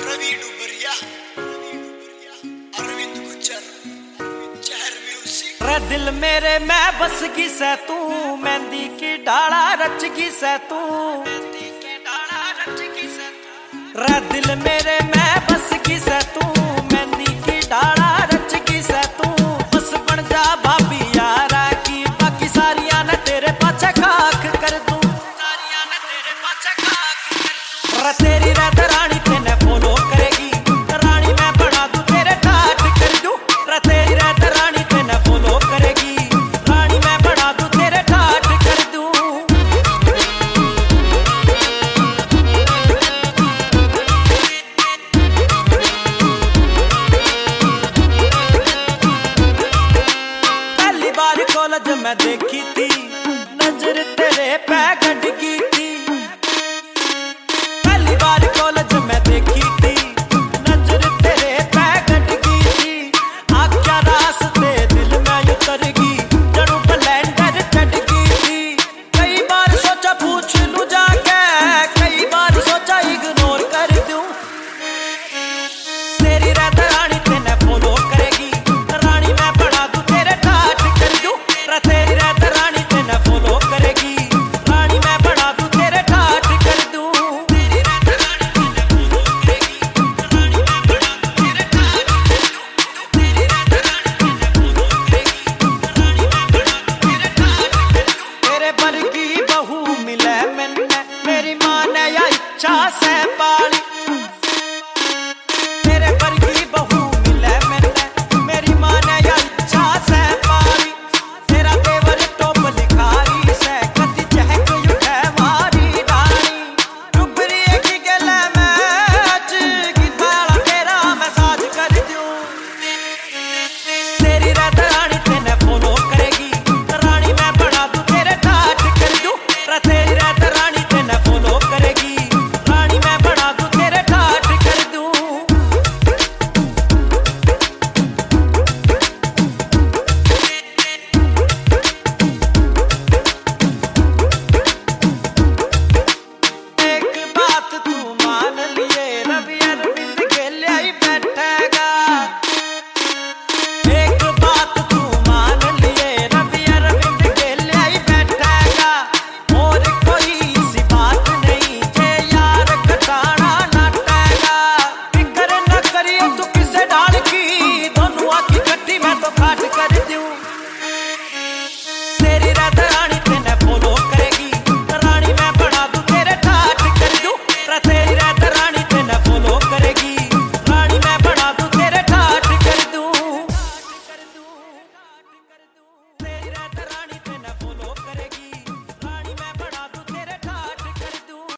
रवि डुबरिया, अरविंद गुज्जर, जहर म्यूजिक। रे दिल मेरे मैं बस की सै तू, मेहंदी की डाला रच की सै तू, रे दिल मेरे मैं बस की सै तू, मेहंदी की डाला रच की सै तू। बस बन जा भाभी यारा की, बाकी सारियां ने तेरे पाछे खाक कर दूं, सारियां ने तेरे पाछे खाक कर दूं। रे तेरी रात रानी तेने फॉलो करेगी, रानी मैं बना दूं तेरे ठाट कर दूं। रे तेरी रात रानी तेने फॉलो करेगी, रानी मैं बना दूं तेरे ठाट कर दूं। कॉलेज में देखी थी, नजर तेरे पे गड़गी थी। पहली बार कॉलेज में देखी थी, नजर तेरे पे गड़गी थी। आख्या रास्ते दिल में उतरगी, जड़ू ब्लेंडर चढ़गी थी। कई बार सोचा पूछ लूं जाके, कई बार सोचा इग्नोर कर दूं। तेरी रात रानी तेने फॉलो करेगी, रानी मैं बना दूं तेरे ठाट कर दूं। तेरी रात रानी तेने फॉलो करेगी, रानी मैं बना दूं तेरे ठाट कर दूं। तेरी रात रानी तेने फॉलो करेगी, रानी मैं बना दूं तेरे ठाट कर दूं। तेरी रात रानी तेने फॉलो करेगी, रानी मैं बना दूं तेरे ठाट कर दूं। तेरे पर की बहू मिले मैंने, मेरी मां ने या इच्छा से